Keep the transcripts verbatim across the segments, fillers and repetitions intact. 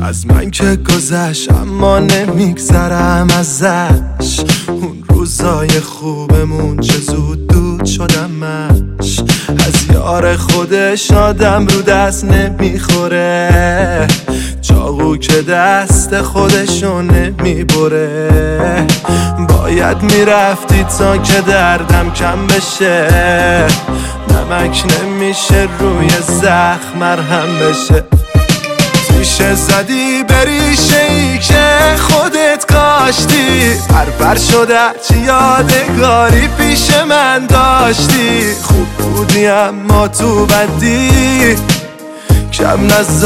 از من که گذشت اما نمیگذرم ازش. اون روزای خوبمون چه زود دود شدمش. از یار خودش آدم رو دست نمیخوره، چاقو که دست خودشو نمیبره. باید میرفتی تا که دردم کم بشه، نمک نمیشه روی زخم مرهم بشه. تیشه زدی بریشه ای که خودت کاشتی، پرپر شده چی یادگاری پیش من داشتی. خوب بودی اما تو بدی کم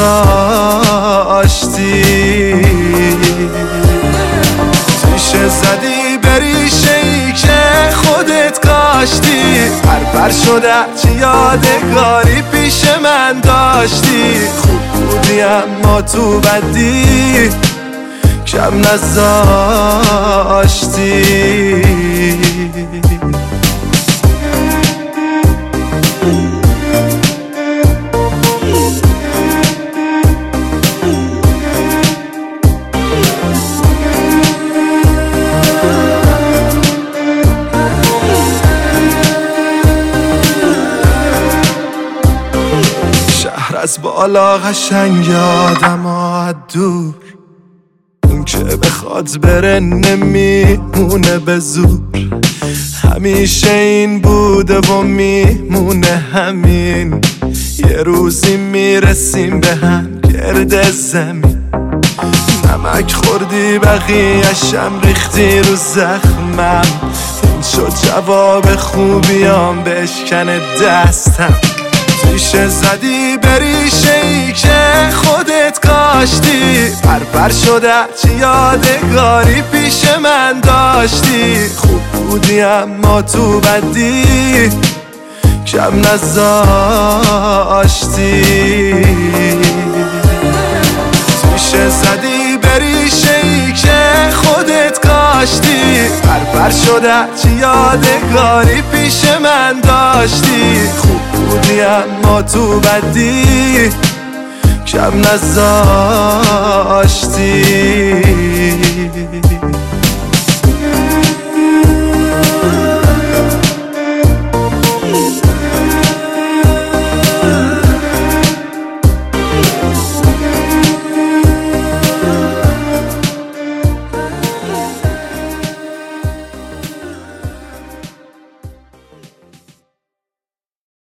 نذاشتی. تیشه زدی بریشه ای که خودت کاشتی، پرپر شده چی یادگاری پیش من داشتی. خوب بودی اما تو بدی کم نذاشتی. از بالا قشنگ آدم ها دور، اون که بخواد بره نمیمونه به زور. همیشه این بوده و میمونه همین، یه روزی میرسیم به هم گرد زمین. نمک خوردی بقیه‌شم ریختی رو زخمم، این شد جواب خوبیام بشکن دستم. تیشه زدی بریشه ای که خودت کاشتی، پرپر شده چی یادگاری پیش من داشتی. خوب بودی اما تو بدی کم نذاشتی. تیشه زدی بریشه ای که خودت کاشتی، پرپر شده چی یادگاری پیش من داشتی. خوب بودی اما تو بدی کم نذاشتی.